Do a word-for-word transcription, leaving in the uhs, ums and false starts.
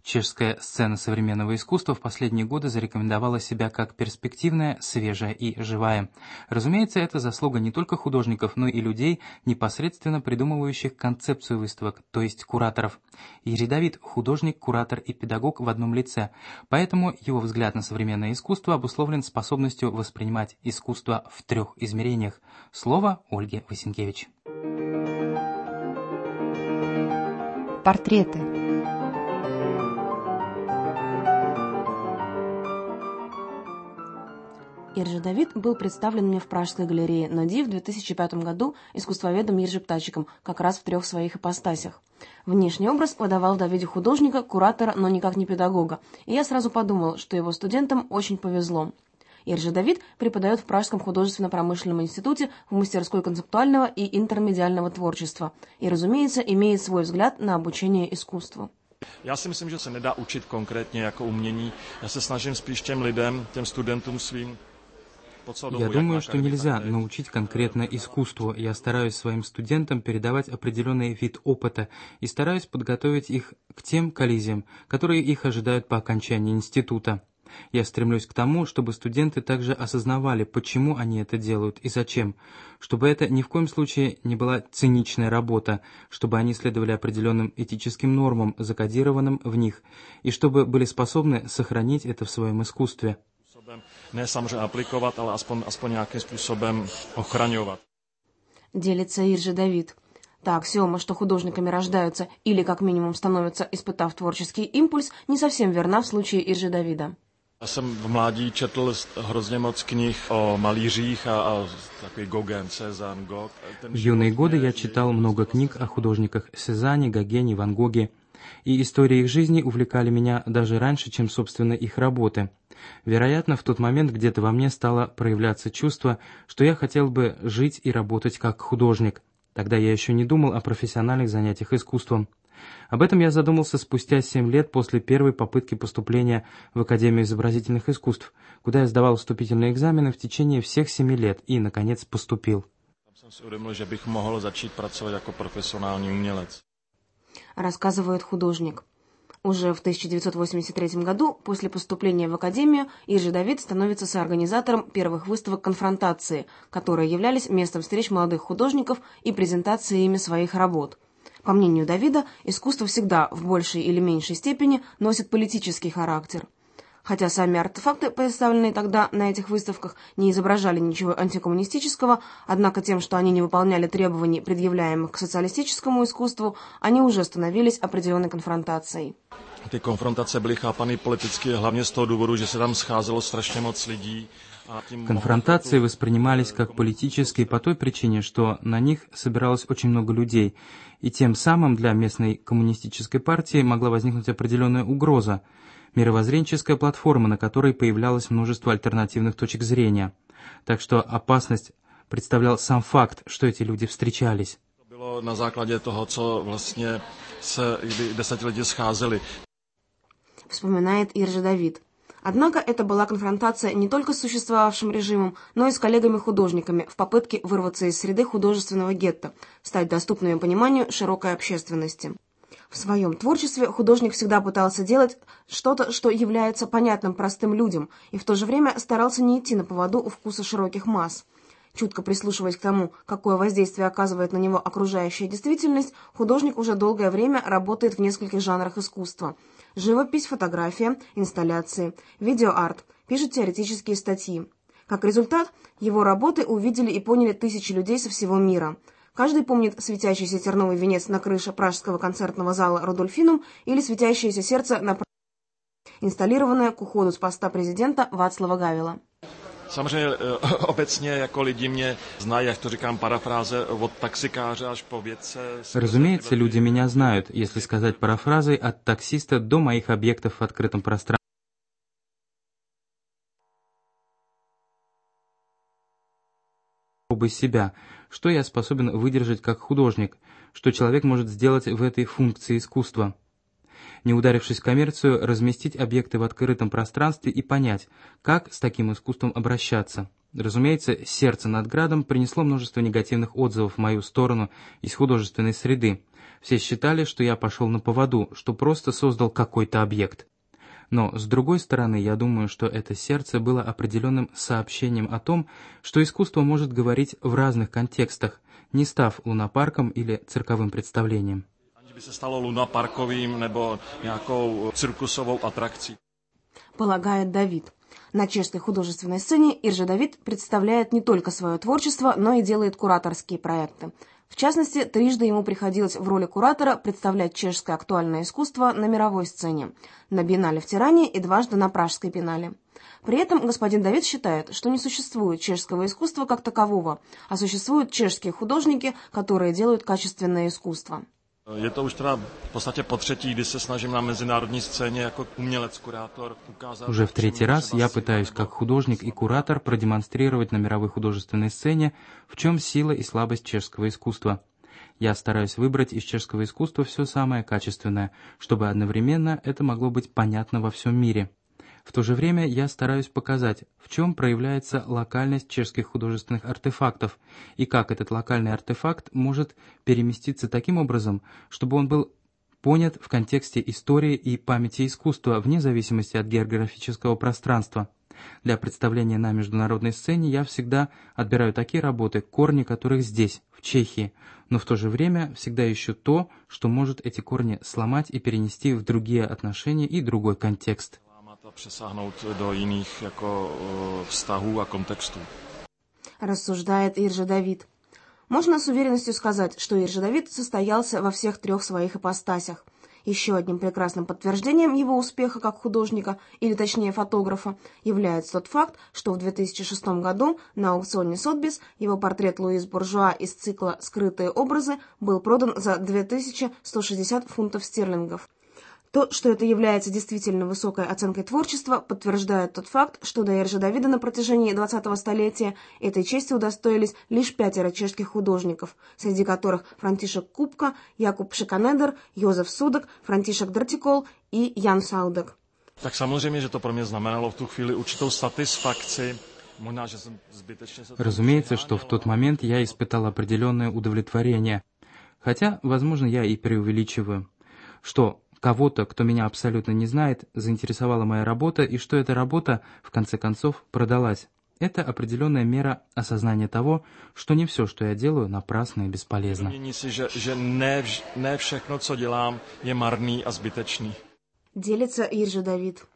Чешская сцена современного искусства в последние годы зарекомендовала себя как перспективная, свежая и живая. Разумеется, это заслуга не только художников, но и людей, непосредственно придумывающих концепцию выставок, то есть кураторов. Ирий Давид – художник, куратор и педагог в одном лице, поэтому его взгляд на современное искусство обусловлен способностью воспринимать искусство в трех измерениях. Слово Ольге Васенкевич. Портреты. Иржи Давид был представлен мне в Пражской галерее НОДИ в две тысячи пятом году искусствоведом Иржи Птачиком, как раз в трех своих ипостасях. Внешний образ выдавал в Давиде художника, куратора, но никак не педагога, и я сразу подумал, что его студентам очень повезло. Иржи Давид преподает в Пражском художественно-промышленном институте в мастерской концептуального и интермедиального творчества и, разумеется, имеет свой взгляд на обучение искусству. Já si myslím, že se nedá učit konkrétně jako umění. Já se snažím spíš těm lidem, těm studentům svým. Я думаю, что нельзя научить конкретно искусству. Я стараюсь своим студентам передавать определенный вид опыта и стараюсь подготовить их к тем коллизиям, которые их ожидают по окончании института. Я стремлюсь к тому, чтобы студенты также осознавали, почему они это делают и зачем, чтобы это ни в коем случае не была циничная работа, чтобы они следовали определенным этическим нормам, закодированным в них, и чтобы были способны сохранить это в своем искусстве. Не samozřejmě aplikovat, ale aspoň, aspoň nějakým způsobem ochraňovat. Делится Иржи Давид. Та аксиома, что художниками рождаются или как минимум становятся, испытав творческий импульс, не совсем верна в случае Иржи Давида. Já jsem v mládí četl hrozně moc knih o malířích a, a takový Gauguin, Cézanne, Gog. В юные годы я читал много книг о художниках Сезанне, Гогене, Ван Гоге, и истории их жизни увлекали меня даже раньше, чем, собственно, их работы. Вероятно, в тот момент где-то во мне стало проявляться чувство, что я хотел бы жить и работать как художник. Тогда я еще не думал о профессиональных занятиях искусством. Об этом я задумался спустя семь лет после первой попытки поступления в Академию изобразительных искусств, куда я сдавал вступительные экзамены в течение всех семи лет и, наконец, поступил. Рассказывает художник. Уже в тысяча девятьсот восемьдесят третьем году, после поступления в Академию, Иржи Давид становится соорганизатором первых выставок «Конфронтации», которые являлись местом встреч молодых художников и презентации ими своих работ. По мнению Давида, искусство всегда в большей или меньшей степени носит политический характер. Хотя сами артефакты, представленные тогда на этих выставках, не изображали ничего антикоммунистического, однако тем, что они не выполняли требований, предъявляемых к социалистическому искусству, они уже становились определенной конфронтацией. Ty konfrontace byly chápany politicky, hlavně z toho důvodu, že se tam scházelo strašně moc lidí. Конфронтации воспринимались как политические по той причине, что на них собиралось очень много людей, и тем самым для местной коммунистической партии могла возникнуть определенная угроза, мировоззренческая платформа, на которой появлялось множество альтернативных точек зрения. Так что опасность представлял сам факт, что эти люди встречались. To bylo na základě toho, co vlastně se desetiletí scházeli. Вспоминает Иржи Давид. Однако это была конфронтация не только с существовавшим режимом, но и с коллегами-художниками в попытке вырваться из среды художественного гетто, стать доступным пониманию широкой общественности. В своем творчестве художник всегда пытался делать что-то, что является понятным простым людям, и в то же время старался не идти на поводу у вкуса широких масс. Чутко прислушиваясь к тому, какое воздействие оказывает на него окружающая действительность, художник уже долгое время работает в нескольких жанрах искусства. Живопись, фотография, инсталляции, видеоарт, пишет теоретические статьи. Как результат, его работы увидели и поняли тысячи людей со всего мира. Каждый помнит светящийся терновый венец на крыше Пражского концертного зала «Рудольфинум» или светящееся сердце на инсталлированное к уходу с поста президента Václava Gavila. Samozřejmě obecně jako lidi mě znají, jak to říkám, parafráze od taxikáře až po vědce. Разумеется, люди меня знают, если сказать парафразой, от таксиста до моих объектов в открытом пространстве. Пробуй себя, что я способен выдержать как художник, что человек может сделать в этой функции искусства. Не ударившись в коммерцию, разместить объекты в открытом пространстве и понять, как с таким искусством обращаться. Разумеется, «Сердце над градом» принесло множество негативных отзывов в мою сторону из художественной среды. Все считали, что я пошел на поводу, что просто создал какой-то объект. Но, с другой стороны, я думаю, что это сердце было определенным сообщением о том, что искусство может говорить в разных контекстах, не став лунопарком или цирковым представлением. By se stalo lunaparkovým nebo nějakou cirkusovou atrakcí. Полагает Давид. На чешской художественной сцене Иржа Давид представляет не только свое творчество, но и делает кураторские проекты. В частности, трижды ему приходилось в роли куратора представлять чешское актуальное искусство на мировой сцене, на Биеннале в Тиране и дважды на Пражской биеннале. При этом господин Давид считает, что не существует чешского искусства как такового, а существуют чешские художники, которые делают качественное искусство. Je to už teda v podstatě po třetí, kdy se snažím na mezinárodní scéně jako umělec, kurátor ukázat... Уже в третий раз я пытаюсь как художник и куратор продемонстрировать на мировой художественной сцене, в чем сила и слабость чешского искусства. Я стараюсь выбрать из чешского искусства все самое качественное, чтобы одновременно это могло быть понятно во всем мире. В то же время я стараюсь показать, в чем проявляется локальность чешских художественных артефактов и как этот локальный артефакт может переместиться таким образом, чтобы он был понят в контексте истории и памяти искусства вне зависимости от географического пространства. Для представления на международной сцене я всегда отбираю такие работы, корни которых здесь, в Чехии, но в то же время всегда ищу то, что может эти корни сломать и перенести в другие отношения и другой контекст. Přesáhnout do jiných jako vztahů a kontextů. Рассуждает Иржа Давид. Можно с уверенностью сказать, что Иржа Давид состоялся во всех трех своих ипостасях. Еще одним прекрасным подтверждением его успеха как художника, или точнее фотографа, является тот факт, что в две тысячи шестом году на аукционе Сотбис его портрет Луис Буржуа из цикла «Скрытые образы» был продан за две тысячи сто шестьдесят фунтов стерлингов. То, что это является действительно высокой оценкой творчества, подтверждает тот факт, что до Иржи Давида на протяжении двадцатого столетия этой чести удостоились лишь пятеро чешских художников, среди которых Франтишек Купка, Якуб Шиканедер, Йозеф Судек, Франтишек Дратикол и Ян Саудек. Tak samozřejmě, že to pro mě znamenalo v tu chvíli určitou satisfakci. Разумеется, что в тот момент я испытал определенное удовлетворение, хотя, возможно, я и преувеличиваю, что кого-то, кто меня абсолютно не знает, заинтересовала моя работа, и что эта работа, в конце концов, продалась. Это определенная мера осознания того, что не все, что я делаю, напрасно и бесполезно. Делится Иржа Давид.